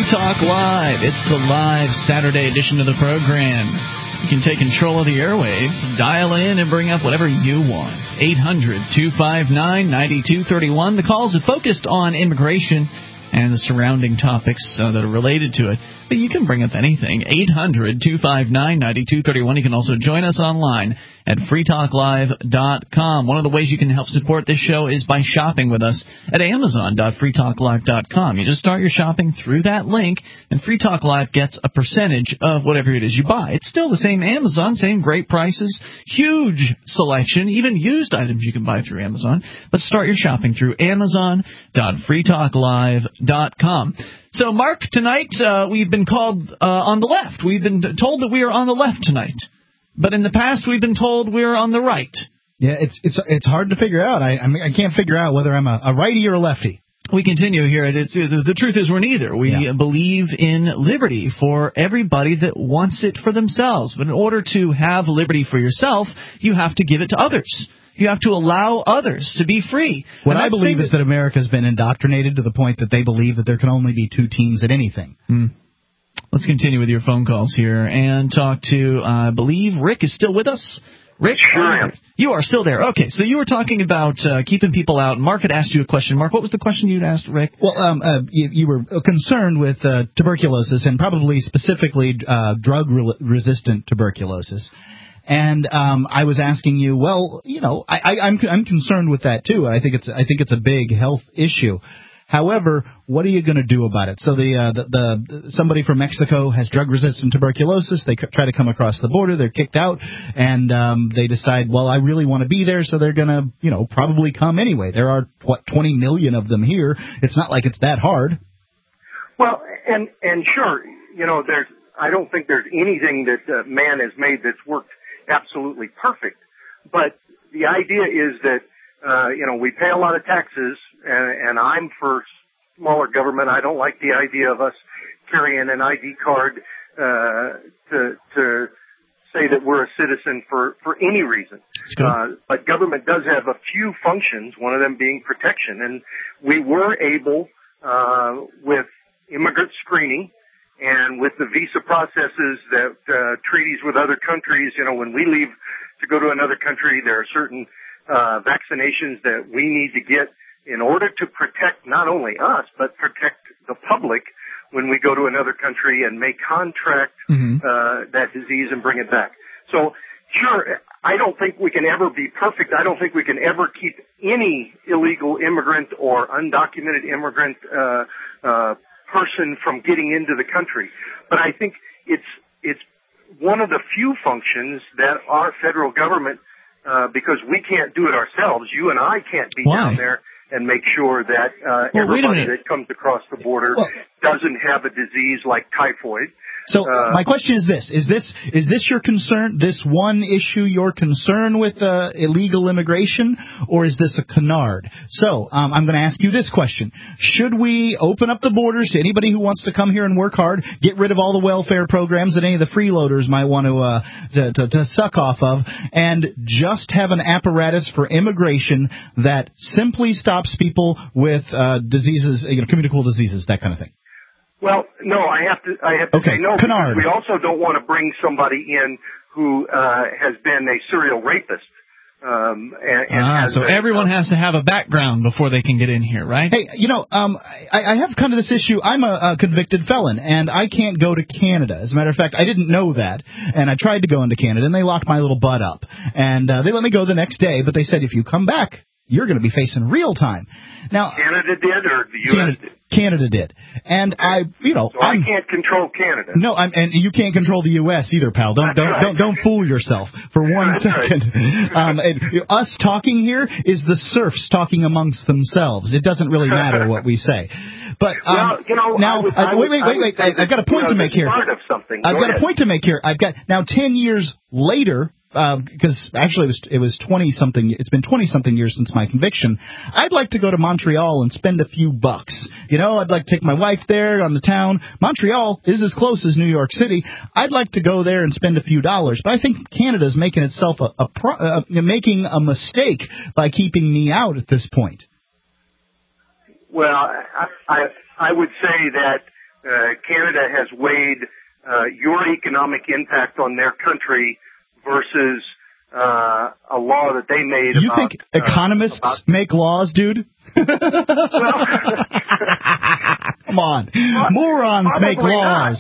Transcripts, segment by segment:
Free Talk Live. It's the live Saturday edition of the program. You can take control of the airwaves, dial in, and bring up whatever you want. 800-259-9231. The calls are focused on immigration and the surrounding topics that are related to it. But you can bring up anything. 800-259-9231. You can also join us online at freetalklive.com. One of the ways you can help support this show is by shopping with us at amazon.freetalklive.com. You just start your shopping through that link, and Free Talk Live gets a percentage of whatever it is you buy. It's still the same Amazon, same great prices, huge selection, even used items you can buy through Amazon. But start your shopping through amazon.freetalklive.com. So, Mark, tonight we've been called on the left. We've been told that we are on the left tonight. But in the past, we've been told we're on the right. Yeah, it's hard to figure out. I mean, I can't figure out whether I'm a righty or a lefty. We continue here. The truth is we're neither. We believe in liberty for everybody that wants it for themselves. But in order to have liberty for yourself, you have to give it to others. You have to allow others to be free. What I believe is that America's been indoctrinated to the point that they believe that there can only be two teams at anything. Let's continue with your phone calls here and talk to, I believe, Rick is still with us. Rick? Sure am. You are still there. Okay, so you were talking about keeping people out. Mark had asked you a question. Mark, what was the question you'd asked Rick? Well, you were concerned with tuberculosis and probably specifically drug-resistant tuberculosis. And I was asking you, well, you know, I'm concerned with that too. I think it's a big health issue. However, what are you going to do about it? So somebody from Mexico has drug-resistant tuberculosis. They try to come across the border. They're kicked out, and they decide, well, I really want to be there, so they're going to, probably come anyway. There are 20 million of them here. It's not like it's that hard. Well, and sure, I don't think there's anything that man has made that's worked absolutely perfect. But the idea is that, we pay a lot of taxes, and I'm for smaller government. I don't like the idea of us carrying an ID card to say that we're a citizen for any reason. But government does have a few functions, one of them being protection. And we were able, with immigrant screening, and with the visa processes that treaties with other countries, when we leave to go to another country, there are certain vaccinations that we need to get in order to protect not only us, but protect the public when we go to another country and may contract that disease and bring it back. So, sure, I don't think we can ever be perfect. I don't think we can ever keep any illegal immigrant or undocumented immigrant person from getting into the country. But I think it's one of the few functions that our federal government, because we can't do it ourselves, you and I can't be down there and make sure that everybody that comes across the border doesn't have a disease like typhoid. So my question is this. Is this your concern, this one issue your concern with illegal immigration, or is this a canard? So I'm going to ask you this question. Should we open up the borders to anybody who wants to come here and work hard, get rid of all the welfare programs that any of the freeloaders might want to suck off of, and just have an apparatus for immigration that simply stops people with diseases, communicable diseases, that kind of thing? Well, no, I have to say no, because we also don't want to bring somebody in who has been a serial rapist. So everyone has to have a background before they can get in here, right? Hey, I have kind of this issue. I'm a convicted felon, and I can't go to Canada. As a matter of fact, I didn't know that, and I tried to go into Canada, and they locked my little butt up. And they let me go the next day, but they said, if you come back, you're going to be facing real time. Now, Canada did, or the U.S. did? Canada did. And So I can't control Canada. No, and you can't control the U.S. either, pal. Don't fool yourself for one second. Right. Us talking here is the serfs talking amongst themselves. It doesn't really matter what we say. But wait. I've got a point to make here. I've got a point to make here. I've got now 10 years later. Because actually it was 20-something. It's been 20-something years since my conviction. I'd like to go to Montreal and spend a few bucks. I'd like to take my wife there on the town. Montreal is as close as New York City. I'd like to go there and spend a few dollars. But I think Canada's making itself making a mistake by keeping me out at this point. Well, I would say that Canada has weighed your economic impact on their country versus a law that they made. You think economists make laws, dude? Come on. Morons make laws.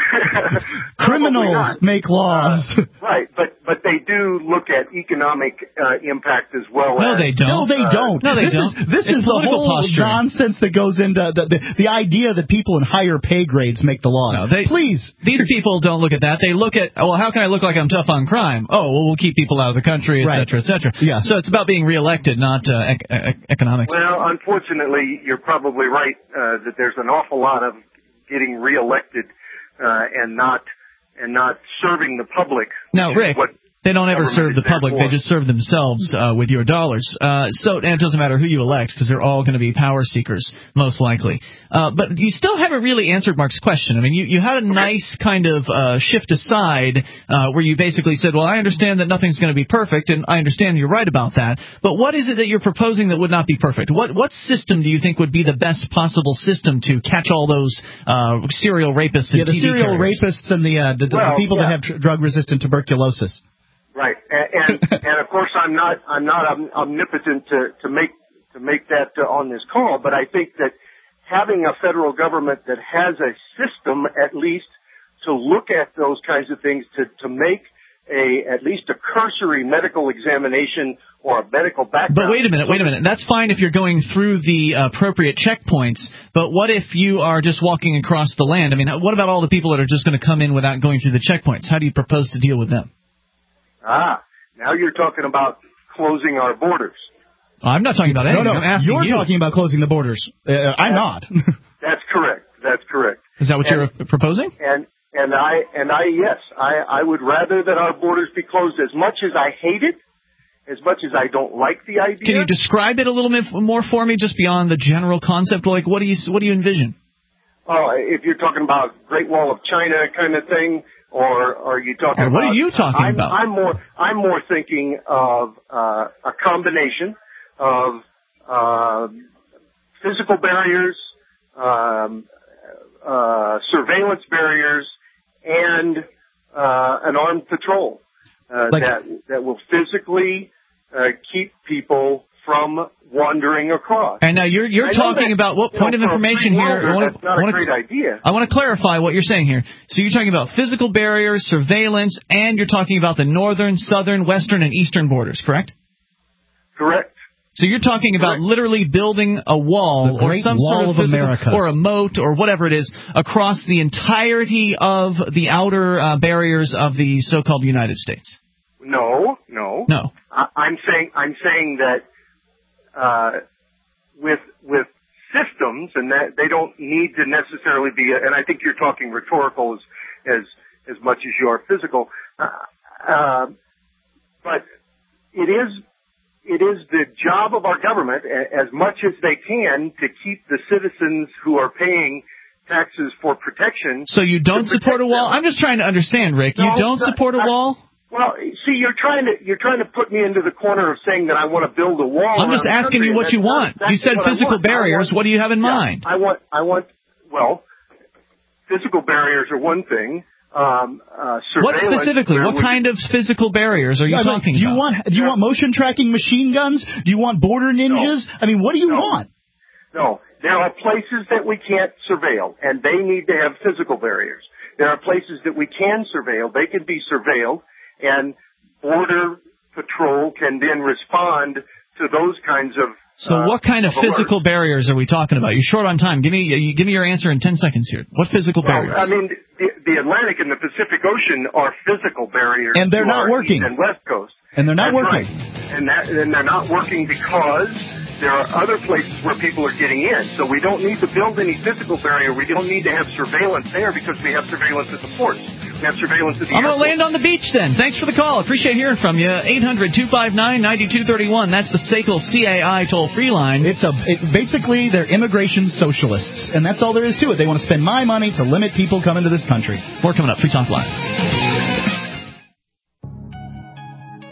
Criminals make laws. Right, but they do look at economic impact as well. No, they don't. No, they don't. No, they don't. This is the whole posturing. nonsense that goes into the idea that people in higher pay grades make the laws. No, Please. These people don't look at that. They look at, well, how can I look like I'm tough on crime? Oh, well, we'll keep people out of the country, et cetera, et cetera. Yeah. So it's about being reelected, not economics. Well, unfortunately, you're probably right that there's an awful lot of getting reelected and not serving the public. Now, Rick, they don't ever serve the public. They just serve themselves with your dollars. And it doesn't matter who you elect because they're all going to be power seekers, most likely. But you still haven't really answered Mark's question. I mean, you had a nice kind of shift aside where you basically said, well, I understand that nothing's going to be perfect, and I understand you're right about that. But what is it that you're proposing that would not be perfect? What system do you think would be the best possible system to catch all those serial rapists and the TV serial carriers? rapists and the people that have drug-resistant tuberculosis. Right, and of course I'm not omnipotent to make that on this call, but I think that having a federal government that has a system at least to look at those kinds of things, to make at least a cursory medical examination or a medical background. But wait a minute. That's fine if you're going through the appropriate checkpoints, but what if you are just walking across the land? I mean, what about all the people that are just going to come in without going through the checkpoints? How do you propose to deal with them? Now you're talking about closing our borders. I'm not talking about anything. No, I'm asking you're talking about closing the borders. I'm not. That's correct. Is that what you're proposing? And I would rather that our borders be closed. As much as I hate it, as much as I don't like the idea. Can you describe it a little bit more for me, just beyond the general concept? Like, what do you envision? Oh, if you're talking about Great Wall of China kind of thing, or are you talking about? What are you talking about? I'm more thinking of a combination of physical barriers, surveillance barriers, and an armed patrol that will physically keep people from wandering across. And now you're talking about what point of information here? That's not a great idea. I want to clarify what you're saying here. So you're talking about physical barriers, surveillance, and you're talking about the northern, southern, western, and eastern borders, correct? Correct. So you're talking about literally building a wall or some sort of physical, or a moat or whatever it is across the entirety of the outer barriers of the so-called United States. No. I'm saying that with systems, and that they don't need to necessarily be, and I think you're talking rhetorical as much as you are physical, but it is the job of our government, as much as they can, to keep the citizens who are paying taxes for protection. So you don't support a wall? I'm just trying to understand, Rick. You don't support a wall? Well, see, you're trying to put me into the corner of saying that I want to build a wall. I'm just asking you what you want. You said physical barriers. What do you have in mind? I want. Well, physical barriers are one thing. What specifically? What kind of physical barriers are you talking about? Do you want motion tracking machine guns? Do you want border ninjas? No. I mean, what do you want? No. There are places that we can't surveil, and they need to have physical barriers. There are places that we can surveil. They can be surveilled, and Border Patrol can then respond to those kinds of. So what kind of physical barriers are we talking about? You're short on time. Give me your answer in 10 seconds here. What physical barriers? I mean, the Atlantic and the Pacific Ocean are physical barriers. And they're not working. East and West Coast. And they're not working. Right. And they're not working because there are other places where people are getting in. So we don't need to build any physical barrier. We don't need to have surveillance there because we have surveillance at the ports. We have surveillance at the I'm going to land on the beach then. Thanks for the call. Appreciate hearing from you. 800-259-9231. That's the SACL CAI toll-free line. Basically, they're immigration socialists, and that's all there is to it. They want to spend my money to limit people coming to this country. More coming up. Free Talk Live.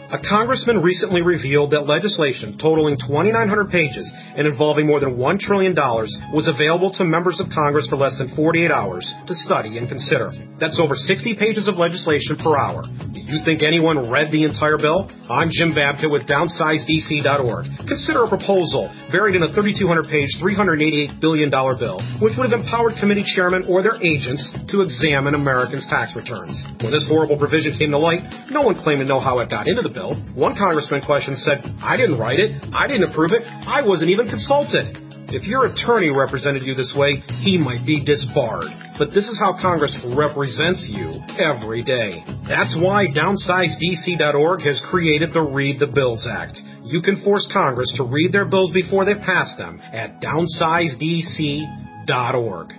A congressman recently revealed that legislation totaling 2,900 pages and involving more than $1 trillion was available to members of Congress for less than 48 hours to study and consider. That's over 60 pages of legislation per hour. Do you think anyone read the entire bill? I'm Jim Babka with DownsizeDC.org. Consider a proposal buried in a 3,200-page, $388 billion bill, which would have empowered committee chairmen or their agents to examine Americans' tax returns. When this horrible provision came to light, no one claimed to know how it got into the bill. One congressman questioned said, "I didn't write it. I didn't approve it. I wasn't even consulted." If your attorney represented you this way, he might be disbarred. But this is how Congress represents you every day. That's why DownsizeDC.org has created the Read the Bills Act. You can force Congress to read their bills before they pass them at DownsizeDC.org.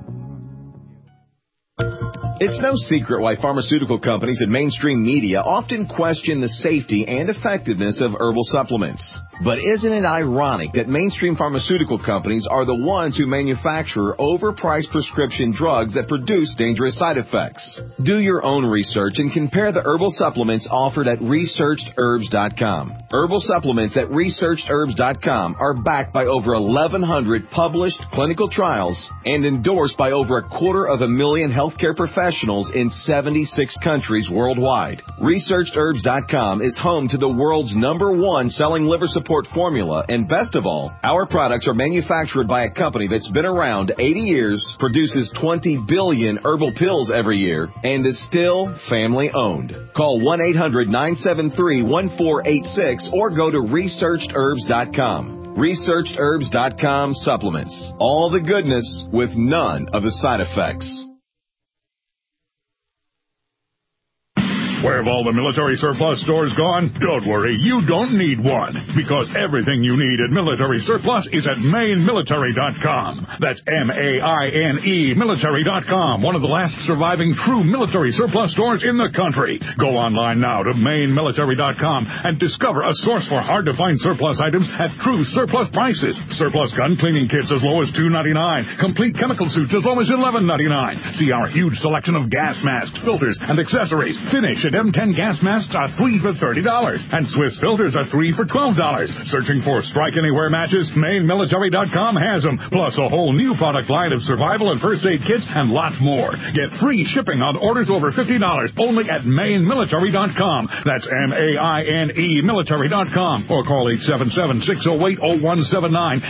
It's no secret why pharmaceutical companies and mainstream media often question the safety and effectiveness of herbal supplements. But isn't it ironic that mainstream pharmaceutical companies are the ones who manufacture overpriced prescription drugs that produce dangerous side effects? Do your own research and compare the herbal supplements offered at ResearchedHerbs.com. Herbal supplements at ResearchedHerbs.com are backed by over 1,100 published clinical trials and endorsed by over 250,000 healthcare professionals in 76 countries worldwide. ResearchedHerbs.com is home to the world's #1 selling liver support formula, and best of all, our products are manufactured by a company that's been around 80 years, produces 20 billion herbal pills every year, and is still family-owned. Call 1-800-973-1486 or go to ResearchedHerbs.com. ResearchedHerbs.com supplements. All the goodness with none of the side effects. Where have all the military surplus stores gone? Don't worry, you don't need one, because everything you need at Military Surplus is at MaineMilitary.com. That's M-A-I-N-E Military.com, one of the last surviving true military surplus stores in the country. Go online now to MaineMilitary.com and discover a source for hard-to-find surplus items at true surplus prices. Surplus gun cleaning kits as low as $2.99. Complete chemical suits as low as $11.99. See our huge selection of gas masks, filters, and accessories. Finish at M10 gas masks are 3 for $30, and Swiss filters are 3 for $12. Searching for Strike Anywhere matches? MaineMilitary.com has them, plus a whole new product line of survival and first aid kits and lots more. Get free shipping on orders over $50 only at MaineMilitary.com. That's M-A-I-N-E Military.com, or call 877-608-0179,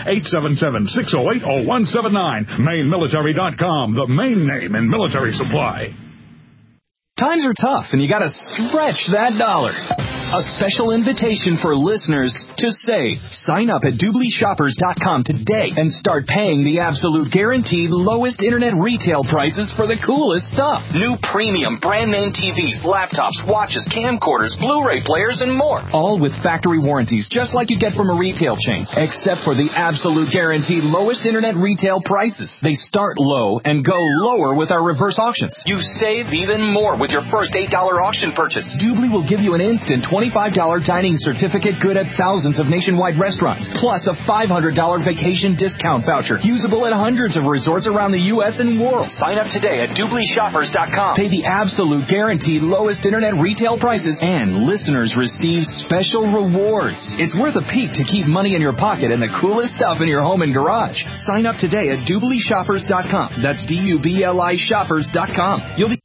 877-608-0179. MaineMilitary.com, the main name in military supply. Times are tough, and you gotta stretch that dollar. A special invitation for listeners to save. Sign up at DoubleShoppers.com today and start paying the absolute guaranteed lowest internet retail prices for the coolest stuff. New premium brand-name TVs, laptops, watches, camcorders, Blu-ray players, and more. All with factory warranties, just like you get from a retail chain, except for the absolute guaranteed lowest internet retail prices. They start low and go lower with our reverse auctions. You save even more with your first $8 auction purchase. Doobly will give you an instant $25 dining certificate good at thousands of nationwide restaurants, plus a $500 vacation discount voucher, usable at hundreds of resorts around the U.S. and world. Sign up today at DoubleShoppers.com. Pay the absolute guaranteed lowest internet retail prices, and listeners receive special rewards. It's worth a peek to keep money in your pocket and the coolest stuff in your home and garage. Sign up today at DoubleShoppers.com. That's DUBLI Shoppers.com. You'll be...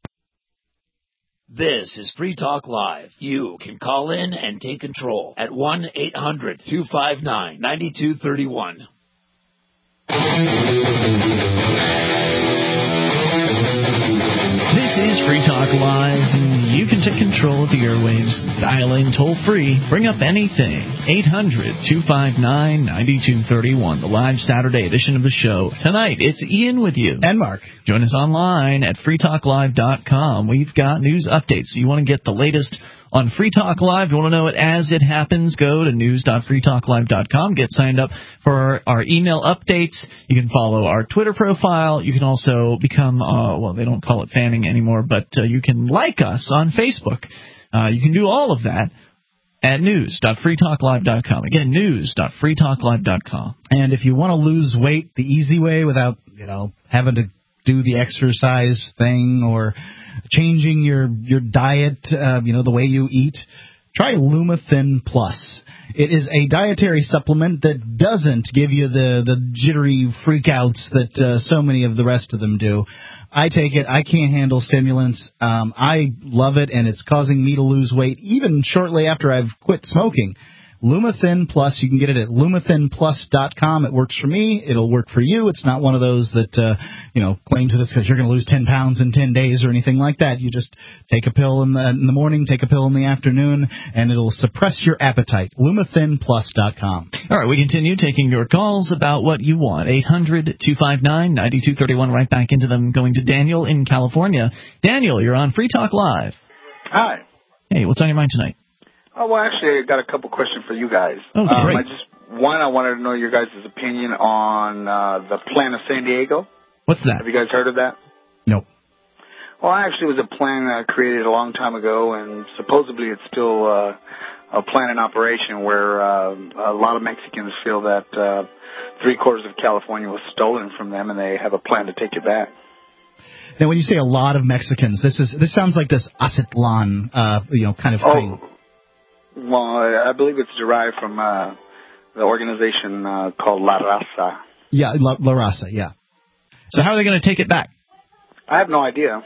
This is Free Talk Live. You can call in and take control at 1-800-259-9231. This is Free Talk Live. You can take control of the airwaves. Dial in toll free. Bring up anything. 800-259-9231. The live Saturday edition of the show. Tonight, it's Ian with you. And Mark. Join us online at freetalklive.com. We've got news updates. You want to get the latest on Free Talk Live. You want to know it as it happens, go to news.freetalklive.com. Get signed up for our email updates. You can follow our Twitter profile. You can also become, well, they don't call it fanning anymore, but you can like us on Facebook. You can do all of that at news.freetalklive.com. Again, news.freetalklive.com. And if you want to lose weight the easy way without, having to do the exercise thing or changing your diet, the way you eat, Try Lumathin Plus. It is a dietary supplement that doesn't give you the jittery freakouts that so many of the rest of them do. I take it. I can't handle stimulants. I love it, and it's causing me to lose weight even shortly after I've quit smoking. Lumathin Plus, you can get it at lumathinplus.com. It works for me. It'll work for you. It's not one of those that, claims that you're going to lose 10 pounds in 10 days or anything like that. You just take a pill in the morning, take a pill in the afternoon, and it'll suppress your appetite. lumathinplus.com. All right, we continue taking your calls about what you want. 800-259-9231. Right back into them, going to Daniel in California. Daniel, you're on Free Talk Live. Hi. Hey, what's on your mind tonight? Oh, well, actually, I got a couple questions for you guys. Okay, great. I wanted to know your guys' opinion on the plan of San Diego. What's that? Have you guys heard of that? Nope. Well, actually, it was a plan created a long time ago, and supposedly it's still a plan in operation where a lot of Mexicans feel that 3/4 of California was stolen from them, and they have a plan to take it back. Now, when you say a lot of Mexicans, this sounds like this Aztlan, kind of thing. Well, I believe it's derived from the organization called La Raza. Yeah, La Raza, yeah. So how are they going to take it back? I have no idea.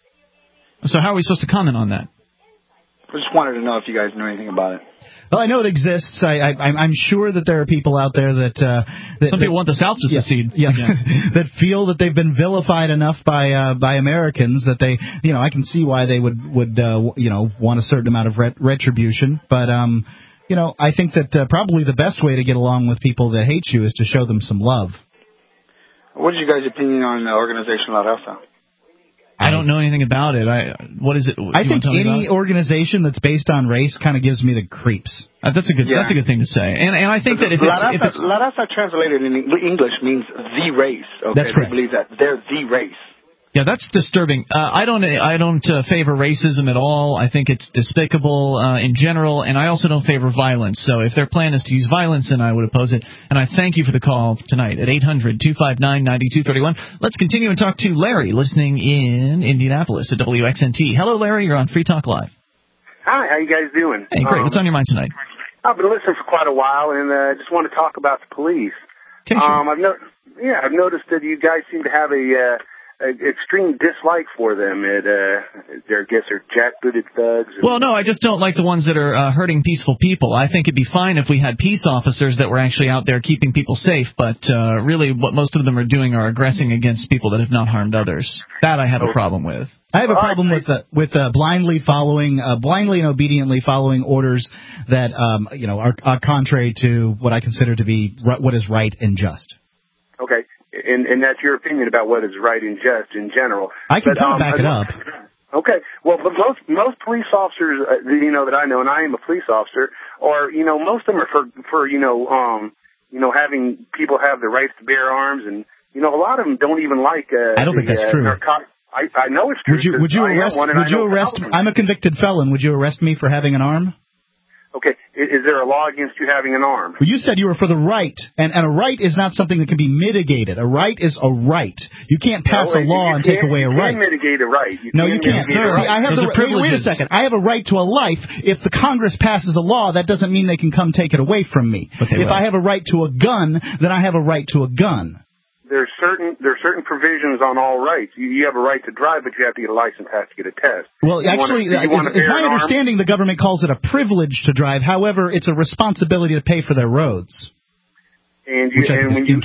So how are we supposed to comment on that? I just wanted to know if you guys knew anything about it. Well, I know it exists. I'm sure that there are people out there that some people want the South to secede. Yeah. That feel that they've been vilified enough by Americans that they, I can see why they would want a certain amount of retribution. But I think that probably the best way to get along with people that hate you is to show them some love. What is your guys' opinion on the organization La Raza? I don't know anything about it. What is it? I think any organization that's based on race kind of gives me the creeps. That's a good thing to say. And I think that if it's La Raza translated in English means the race. Okay? That's correct. They believe that they're the race. Yeah, that's disturbing. I don't favor racism at all. I think it's despicable in general, and I also don't favor violence. So if their plan is to use violence, then I would oppose it. And I thank you for the call tonight at 800-259-9231. Let's continue and talk to Larry, listening in Indianapolis at WXNT. Hello, Larry. You're on Free Talk Live. Hi, how you guys doing? Hey, great. What's on your mind tonight? I've been listening for quite a while, and just want to talk about the police. Okay, sure. I've noticed that you guys seem to have a extreme dislike for them. They're jackbooted thugs. Well, no, I just don't like the ones that are hurting peaceful people. I think it'd be fine if we had peace officers that were actually out there keeping people safe, but really what most of them are doing are aggressing against people that have not harmed others. That I have a problem with. I have a problem with blindly and obediently following orders that are contrary to what I consider to be what is right and just. Okay. And that's your opinion about what is right and just in general. I can back it up. Okay. Well, but most police officers, that I know, and I am a police officer, or most of them are for having people have the rights to bear arms, and a lot of them don't even like. I don't think that's true. I know it's true. Would you arrest? I'm a convicted felon. Would you arrest me for having an arm? Okay, is there a law against you having an arm? Well, you said you were for the right, and a right is not something that can be mitigated. A right is a right. You can't pass a law and take away a right. You can mitigate a right. No, you can't. Sir, see, I have wait a second. I have a right to a life. If the Congress passes a law, that doesn't mean they can come take it away from me. If I have a right to a gun, then I have a right to a gun. There's certain provisions on all rights. You have a right to drive, but you have to get a license, have to get a test. Well, actually, it's my understanding the government calls it a privilege to drive. However, it's a responsibility to pay for their roads. And when you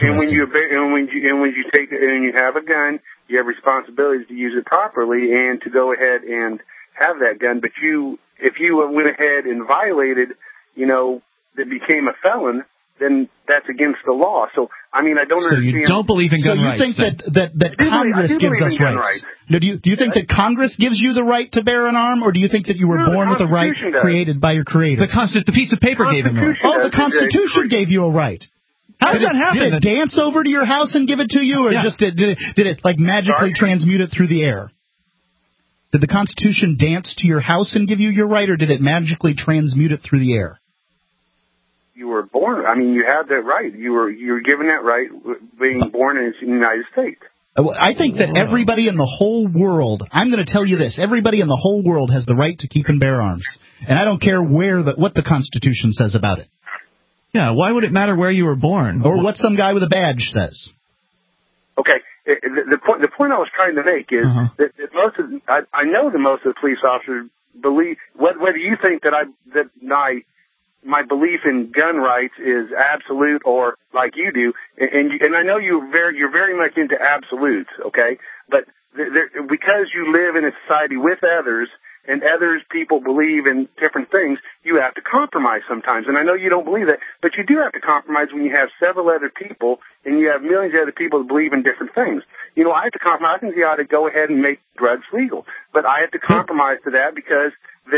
have a gun, you have responsibilities to use it properly and to go ahead and have that gun. But if you went ahead and violated, that became a felon, then that's against the law. So, I mean, I don't understand. So you don't believe in gun rights? So you think that Congress gives us rights? No, do you think that Congress gives you the right to bear an arm, or do you think that you were born with a right created by your Creator? The piece of paper gave him a right. Oh, the Constitution gave you a right. How does that happen? Did it dance over to your house and give it to you, or just did it like magically transmute it through the air? Did the Constitution dance to your house and give you your right, or did it magically transmute it through the air? You were born. I mean, you had that right. You were given that right being born in the United States. I think that everybody in the whole world, I'm going to tell you this, everybody in the whole world has the right to keep and bear arms. And I don't care what the Constitution says about it. Yeah, why would it matter where you were born? Or what some guy with a badge says. Okay, the point I was trying to make is that I know that most of the police officers believe, whether you think that my belief in gun rights is absolute or like you do, and I know you're very much into absolutes, okay? But because you live in a society with others, and others people believe in different things, you have to compromise sometimes. And I know you don't believe that, but you do have to compromise when you have several other people and you have millions of other people that believe in different things. You know, I have to compromise. I think you ought to go ahead and make drugs legal, but I have to compromise to that because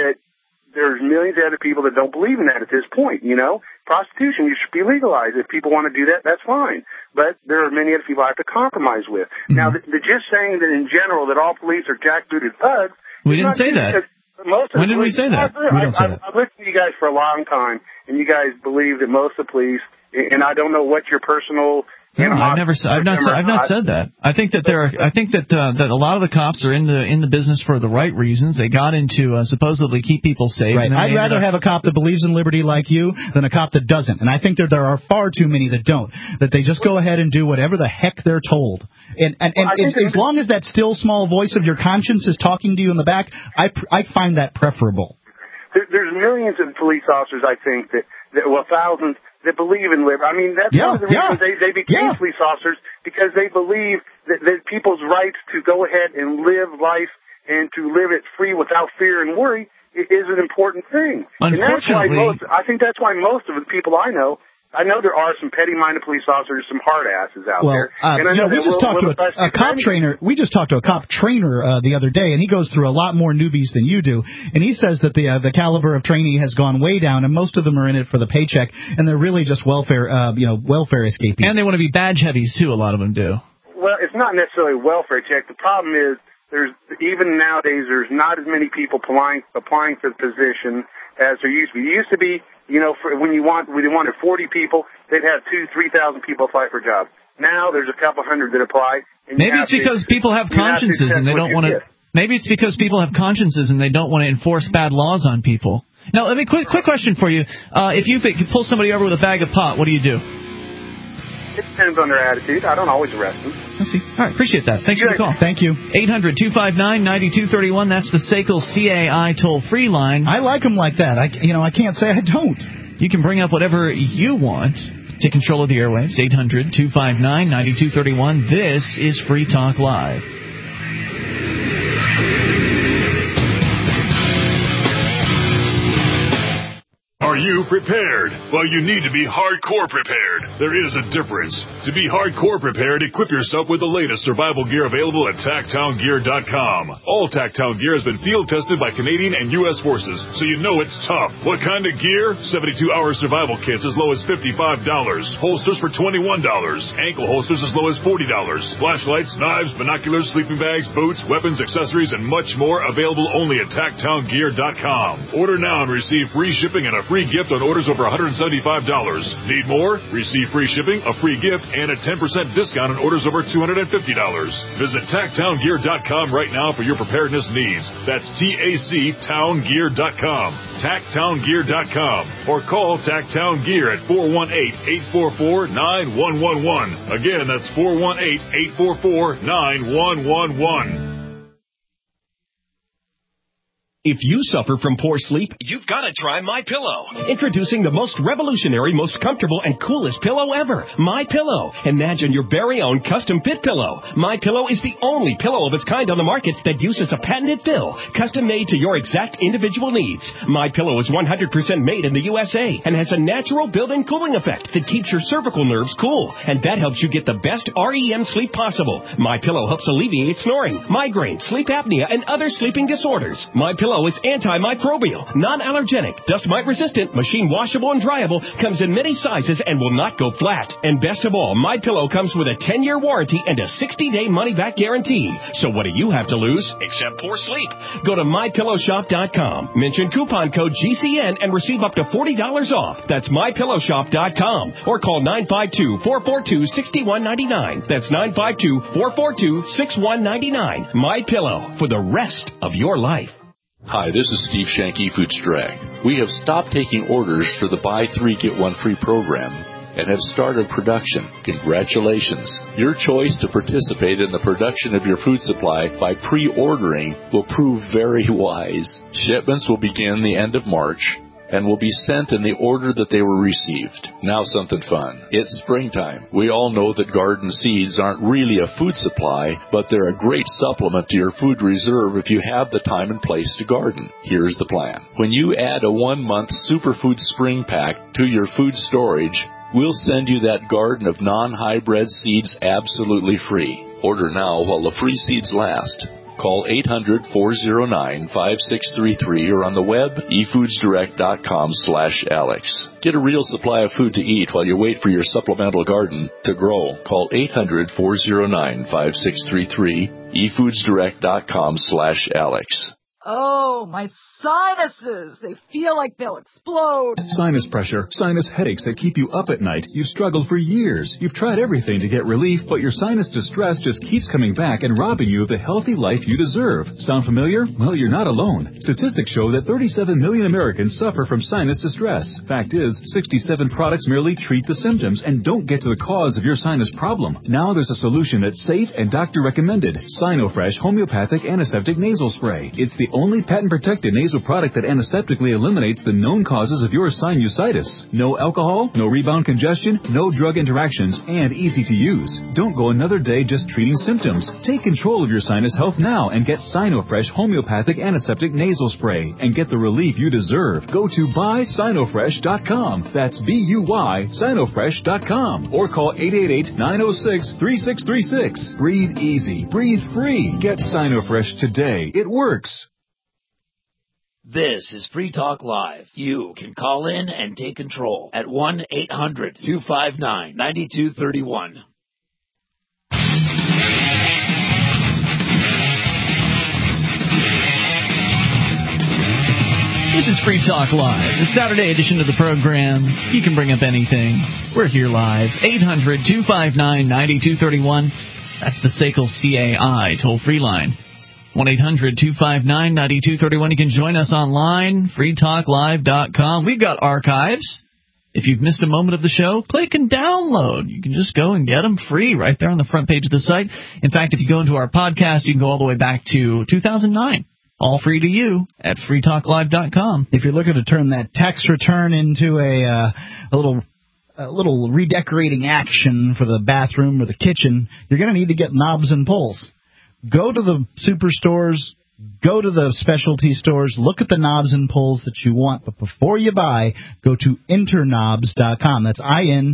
there's millions of other people that don't believe in that at this point, you know. Prostitution, you should be legalized. If people want to do that, that's fine. But there are many other people I have to compromise with. Now, the just saying that in general that all police are jackbooted thugs, we didn't say that. When did we say that? I've listened to you guys for a long time, and you guys believe that most of the police, and I don't know what your personal... No, I've not said that. I think that that a lot of the cops are in the business for the right reasons. They got into supposedly keep people safe. Right. I'd rather have a cop that believes in liberty like you than a cop that doesn't. And I think that there are far too many that don't. That they just go ahead and do whatever the heck they're told. And as long as that still small voice of your conscience is talking to you in the back, I find that preferable. There's millions of police officers, I think, thousands that believe in liberty. I mean, that's one of the reasons they became police officers, because they believe that people's rights to go ahead and live life and to live it free without fear and worry is an important thing. Unfortunately, and I think that's why most of the people I know there are some petty-minded police officers, some hard asses out there. And I know we just talked to a cop trainer. We just talked to a cop trainer the other day, and he goes through a lot more newbies than you do. And he says that the caliber of trainee has gone way down, and most of them are in it for the paycheck, and they're really just welfare escapees. And they want to be badge heavies too. A lot of them do. Well, it's not necessarily welfare check. The problem is even nowadays there's not as many people applying for the position as there used to be. It used to be, you know, when they wanted 40 people, they'd have 2,000-3,000 people apply for a job. Now there's a couple hundred that apply. And maybe it's because people have consciences and they don't want to. Maybe it's because people have consciences and they don't want to enforce bad laws on people. Now, let me quick question for you. If you pull somebody over with a bag of pot, what do you do? It depends on their attitude. I don't always arrest them. I see. All right, appreciate that. Thanks for the call. Thank you. 800-259-9231. That's the SACL CAI toll-free line. I like them like that. I can't say I don't. You can bring up whatever you want. Take control of the airwaves. 800-259-9231. This is Free Talk Live. Are you prepared? Well, you need to be hardcore prepared. There is a difference. To be hardcore prepared, equip yourself with the latest survival gear available at TacTownGear.com. All TacTown gear has been field tested by Canadian and U.S. forces, so you know it's tough. What kind of gear? 72-hour survival kits as low as $55. Holsters for $21. Ankle holsters as low as $40. Flashlights, knives, binoculars, sleeping bags, boots, weapons, accessories, and much more available only at TacTownGear.com. Order now and receive free shipping and a free gift on orders over $175. Need more? Receive free shipping, a free gift, and a 10% discount on orders over $250. Visit TacTownGear.com right now for your preparedness needs. That's TACTownGear.com. TacTownGear.com. Or call TacTown Gear at 418-844-9111. Again, that's 418-844-9111. If you suffer from poor sleep, you've got to try MyPillow. Introducing the most revolutionary, most comfortable, and coolest pillow ever, MyPillow. Imagine your very own custom-fit pillow. MyPillow is the only pillow of its kind on the market that uses a patented fill, custom-made to your exact individual needs. MyPillow is 100% made in the USA and has a natural built-in cooling effect that keeps your cervical nerves cool, and that helps you get the best REM sleep possible. MyPillow helps alleviate snoring, migraine, sleep apnea, and other sleeping disorders. MyPillow Pillow is antimicrobial, non-allergenic, dust mite resistant, machine washable and dryable, comes in many sizes and will not go flat. And best of all, My Pillow comes with a 10-year warranty and a 60-day money-back guarantee. So what do you have to lose except poor sleep? Go to MyPillowShop.com. Mention coupon code GCN and receive up to $40 off. That's MyPillowShop.com. Or call 952-442-6199. That's 952-442-6199. My Pillow, for the rest of your life. Hi, this is Steve Shanky, Foods Direct. We have stopped taking orders for the Buy 3, Get 1 Free program and have started production. Congratulations. Your choice to participate in the production of your food supply by pre-ordering will prove very wise. Shipments will begin the end of March and will be sent in the order that they were received. Now something fun. It's springtime. We all know that garden seeds aren't really a food supply, but they're a great supplement to your food reserve if you have the time and place to garden. Here's the plan. When you add a 1-month Superfood Spring Pack to your food storage, we'll send you that garden of non-hybrid seeds absolutely free. Order now while the free seeds last. Call 800-409-5633 or on the web, efoodsdirect.com/Alex. Get a real supply of food to eat while you wait for your supplemental garden to grow. Call 800-409-5633, efoodsdirect.com/Alex. Oh, my sinuses! They feel like they'll explode. Sinus pressure, sinus headaches that keep you up at night. You've struggled for years. You've tried everything to get relief, but your sinus distress just keeps coming back and robbing you of the healthy life you deserve. Sound familiar? Well, you're not alone. Statistics show that 37 million Americans suffer from sinus distress. Fact is, 67 products merely treat the symptoms and don't get to the cause of your sinus problem. Now there's a solution that's safe and doctor recommended. Sinofresh Homeopathic Antiseptic Nasal Spray. It's the only patent-protected nasal product that antiseptically eliminates the known causes of your sinusitis. No alcohol, no rebound congestion, no drug interactions, and easy to use. Don't go another day just treating symptoms. Take control of your sinus health now and get Sinofresh Homeopathic Antiseptic Nasal Spray and get the relief you deserve. Go to buysinofresh.com. That's BUY Sinofresh.com or call 888-906-3636. Breathe easy. Breathe free. Get Sinofresh today. It works. This is Free Talk Live. You can call in and take control at 1-800-259-9231. This is Free Talk Live, the Saturday edition of the program. You can bring up anything. We're here live. 800-259-9231. That's the SACL CAI toll-free line. 1-800-259-9231. You can join us online, freetalklive.com. We've got archives. If you've missed a moment of the show, click and download. You can just go and get them free right there on the front page of the site. In fact, if you go into our podcast, you can go all the way back to 2009. All free to you at freetalklive.com. If you're looking to turn that tax return into a little redecorating action for the bathroom or the kitchen, you're going to need to get knobs and pulls. Go to the superstores, go to the specialty stores, look at the knobs and pulls that you want, but before you buy, go to interknobs.com. That's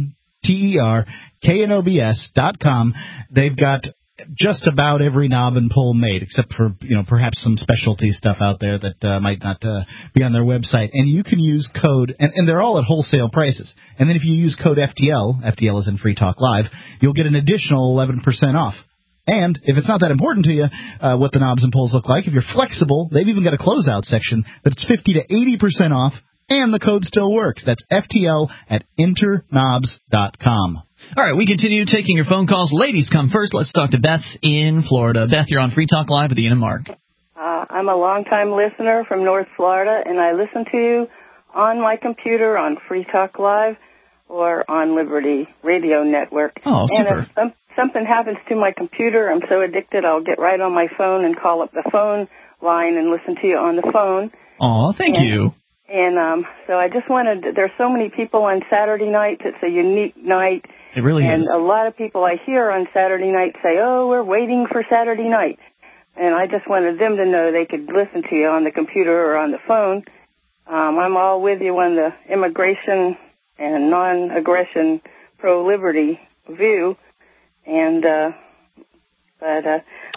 INTERKNOBS.com. They've got just about every knob and pull made, except for, perhaps some specialty stuff out there that might not be on their website. And you can use code, and they're all at wholesale prices. And then if you use code FTL is in Free Talk Live, you'll get an additional 11% off. And if it's not that important to you what the knobs and pulls look like, if you're flexible, they've even got a closeout section that's 50 to 80% off, and the code still works. That's FTL at interknobs.com. All right, we continue taking your phone calls. Ladies come first. Let's talk to Beth in Florida. Beth, you're on Free Talk Live with Ian and Mark. I'm a longtime listener from North Florida, and I listen to you on my computer on Free Talk Live or on Liberty Radio Network. Oh, super. And if something happens to my computer, I'm so addicted, I'll get right on my phone and call up the phone line and listen to you on the phone. Oh, thank you. And so I just wanted, there's so many people on Saturday nights. It's a unique night. It really is. And a lot of people I hear on Saturday night say, oh, we're waiting for Saturday night. And I just wanted them to know they could listen to you on the computer or on the phone. I'm all with you on the immigration and non-aggression pro-liberty view. And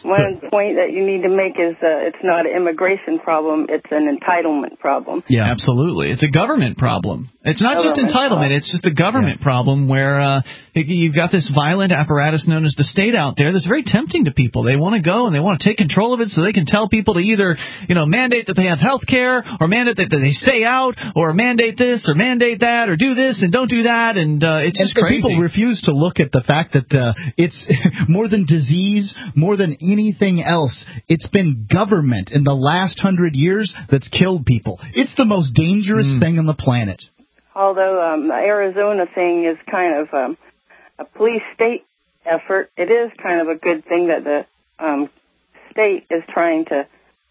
One point that you need to make is it's not an immigration problem, it's an entitlement problem. Yeah, absolutely. It's a government problem. It's not just entitlement, it's just a government problem where you've got this violent apparatus known as the state out there that's very tempting to people. They want to go and they want to take control of it so they can tell people to either, mandate that they have health care or mandate that they stay out or mandate this or mandate that or do this and don't do that. And it's just crazy. People refuse to look at the fact that it's more than disease, more than anything else. It's been government in the last 100 years that's killed people. It's the most dangerous thing on the planet. Although the Arizona thing is kind of a police-state effort, it is kind of a good thing that the state is trying to,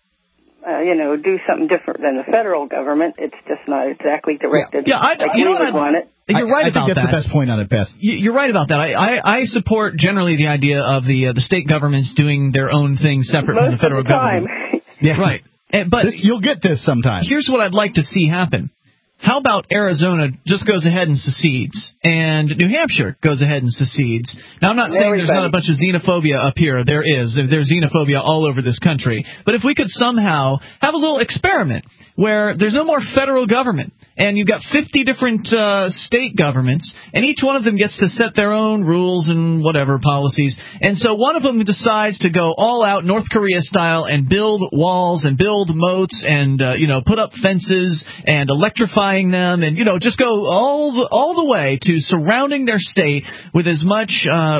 do something different than the federal government. It's just not exactly directed like we would want it. You're right about that. I think that's the best point on it, Beth. You're right about that. I support generally the idea of the state governments doing their own thing separate from the federal government. Yeah, right. But you'll get this sometime. Here's what I'd like to see happen. How about Arizona just goes ahead and secedes, and New Hampshire goes ahead and secedes? Now, I'm not saying there's not a bunch of xenophobia up here. There is. There's xenophobia all over this country. But if we could somehow have a little experiment where there's no more federal government, and you've got 50 different state governments, and each one of them gets to set their own rules and whatever policies. And so one of them decides to go all out North Korea style and build walls and build moats and put up fences and electrifying them and just go all the way to surrounding their state with as much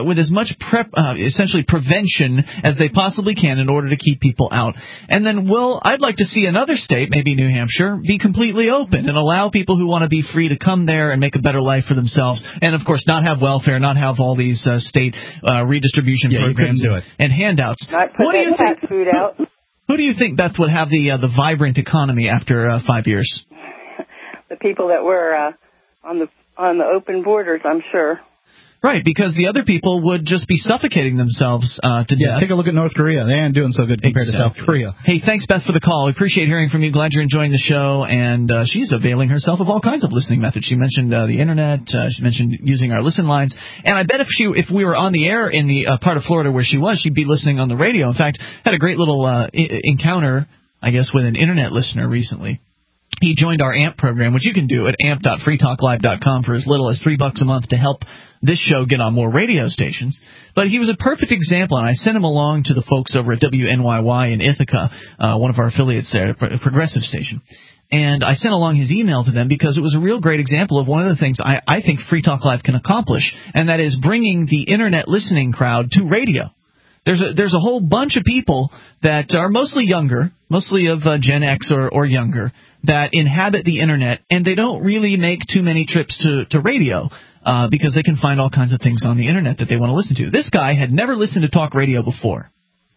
essentially prevention as they possibly can in order to keep people out. And then I'd like to see another state, maybe New Hampshire, be completely open and allow people who want to be free to come there and make a better life for themselves, and of course not have welfare, not have all these state redistribution programs and handouts. What do you think? Food out. Who do you think, Beth, would have the vibrant economy after 5 years? The people that were on the open borders, I'm sure. Right, because the other people would just be suffocating themselves to death. Take a look at North Korea. They aren't doing so good compared to South Korea. Hey, thanks, Beth, for the call. We appreciate hearing from you. Glad you're enjoying the show. And she's availing herself of all kinds of listening methods. She mentioned the Internet. She mentioned using our listen lines. And I bet if we were on the air in the part of Florida where she was, she'd be listening on the radio. In fact, had a great little encounter, I guess, with an Internet listener recently. He joined our AMP program, which you can do at amp.freetalklive.com for as little as $3 a month to help this show get on more radio stations. But he was a perfect example, and I sent him along to the folks over at WNYY in Ithaca, one of our affiliates there, a progressive station. And I sent along his email to them because it was a real great example of one of the things I think Free Talk Live can accomplish, and that is bringing the Internet listening crowd to radio. There's a whole bunch of people that are mostly younger, mostly of Gen X or younger, that inhabit the Internet, and they don't really make too many trips to radio because they can find all kinds of things on the Internet that they want to listen to. This guy had never listened to talk radio before.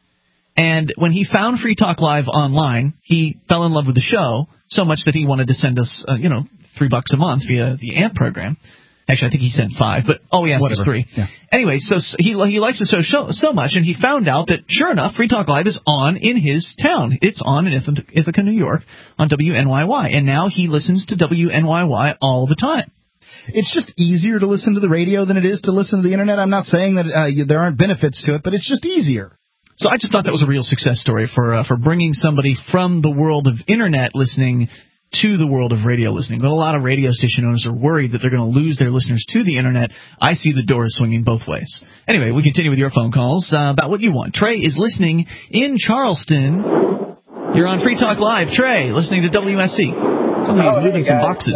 And when he found Free Talk Live online, he fell in love with the show so much that he wanted to send us, $3 a month via the AMP program. Actually, I think he sent 5, but all he asked was 3. Yeah. Anyway, so he likes the show so much, and he found out that, sure enough, Free Talk Live is on in his town. It's on in Ithaca, New York, on WNYY, and now he listens to WNYY all the time. It's just easier to listen to the radio than it is to listen to the Internet. I'm not saying that there aren't benefits to it, but it's just easier. So I just thought that was a real success story for bringing somebody from the world of Internet listening to the world of radio listening. But a lot of radio station owners are worried that they're going to lose their listeners to the Internet. I see the doors swinging both ways. Anyway, we continue with your phone calls about what you want. Trey is listening in Charleston. You're on Free Talk Live. Trey, listening to WSC. Sounds like you're moving some boxes.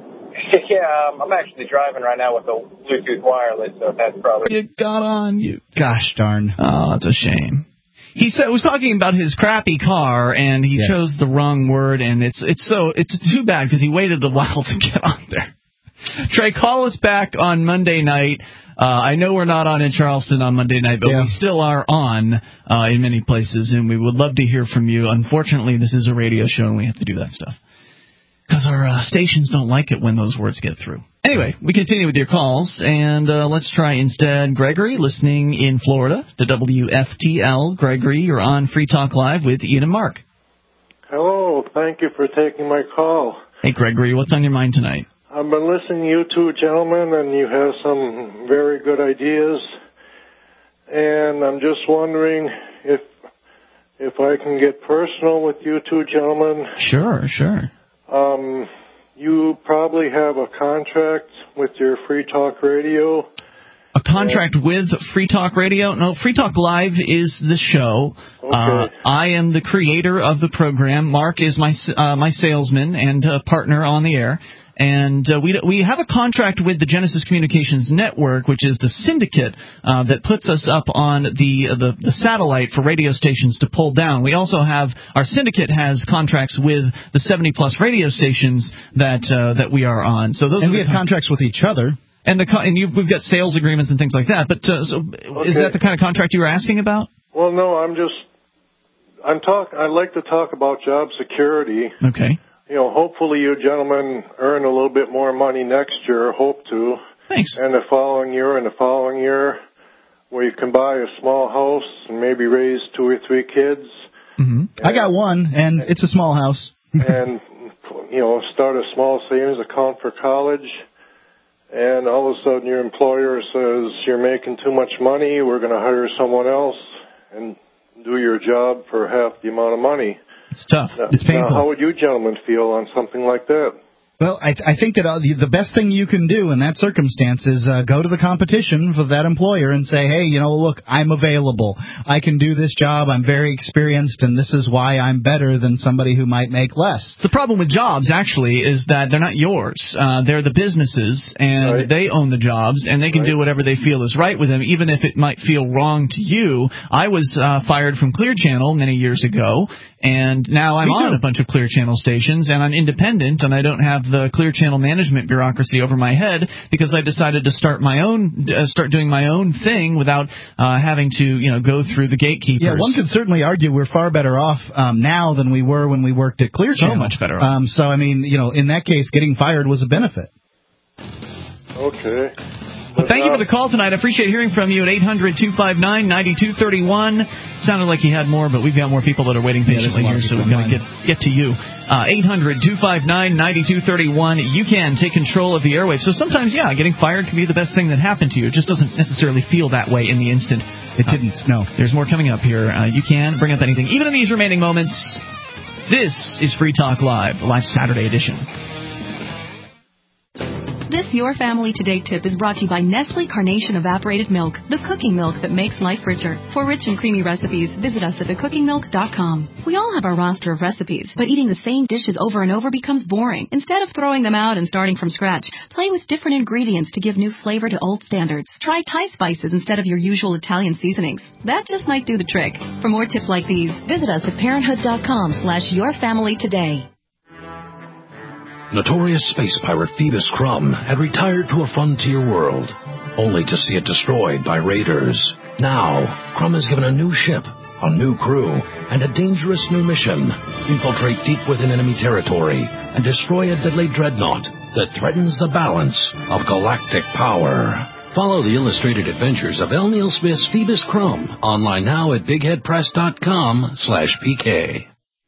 I'm actually driving right now with the Bluetooth wireless, so that's probably... You got on you. Gosh darn. Oh, that's a shame. He was talking about his crappy car, and he chose the wrong word, and it's too bad because he waited a while to get on there. Trey, call us back on Monday night. I know we're not on in Charleston on Monday night, but we still are on in many places, and we would love to hear from you. Unfortunately, this is a radio show, and we have to do that stuff because our stations don't like it when those words get through. Anyway, we continue with your calls, and let's try instead Gregory, listening in Florida to WFTL. Gregory, you're on Free Talk Live with Ian and Mark. Hello, thank you for taking my call. Hey, Gregory, what's on your mind tonight? I've been listening to you two gentlemen, and you have some very good ideas, and I'm just wondering if I can get personal with you two gentlemen. Sure. You probably have a contract with your Free Talk Radio. A contract with Free Talk Radio? No, Free Talk Live is the show. Okay. I am the creator of the program. Mark is my salesman and partner on the air. And we have a contract with the Genesis Communications Network, which is the syndicate that puts us up on the satellite for radio stations to pull down. We also have our syndicate has contracts with the 70-plus radio stations that we are on. So those and we have contracts with each other. And we've got sales agreements and things like that. But Is that the kind of contract you were asking about? Well, no, I like to talk about job security. Okay. Hopefully you gentlemen earn a little bit more money next year, hope to. Thanks. And the following year, where you can buy a small house and maybe raise 2 or 3 kids. Mm-hmm. I got one, and it's a small house. And, start a small savings account for college. And all of a sudden your employer says, you're making too much money, we're going to hire someone else and do your job for half the amount of money. It's tough. It's painful. Now, how would you gentlemen feel on something like that? Well, I think that the best thing you can do in that circumstance is go to the competition for that employer and say, hey, look, I'm available. I can do this job. I'm very experienced, and this is why I'm better than somebody who might make less. The problem with jobs, actually, is that they're not yours. They're the businesses, and they own the jobs, and they can do whatever they feel is right with them, even if it might feel wrong to you. I was fired from Clear Channel many years ago, and now I'm on a bunch of Clear Channel stations, and I'm independent, and I don't have the Clear Channel management bureaucracy over my head because I decided to start doing my own thing without having to go through the gatekeepers. Yeah, one could certainly argue we're far better off now than we were when we worked at Clear Channel. So much better off. So I mean, in that case, getting fired was a benefit. Okay. Well, thank you for the call tonight. I appreciate hearing from you at 800-259-9231. Sounded like you had more, but we've got more people that are waiting patiently here, so we're going to get to you. 800-259-9231. You can take control of the airwaves. So sometimes, getting fired can be the best thing that happened to you. It just doesn't necessarily feel that way in the instant. It didn't, no. There's more coming up here. You can bring up anything. Even in these remaining moments, this is Free Talk Live, the live Saturday edition. This Your Family Today tip is brought to you by Nestle Carnation Evaporated Milk, the cooking milk that makes life richer. For rich and creamy recipes, visit us at thecookingmilk.com. We all have our roster of recipes, but eating the same dishes over and over becomes boring. Instead of throwing them out and starting from scratch, play with different ingredients to give new flavor to old standards. Try Thai spices instead of your usual Italian seasonings. That just might do the trick. For more tips like these, visit us at parenthood.com/yourfamilytoday. Notorious space pirate Phoebus Crumb had retired to a frontier world, only to see it destroyed by raiders. Now, Crumb is given a new ship, a new crew, and a dangerous new mission. Infiltrate deep within enemy territory and destroy a deadly dreadnought that threatens the balance of galactic power. Follow the illustrated adventures of L. Neil Smith's Phoebus Crumb online now at bigheadpress.com/PK.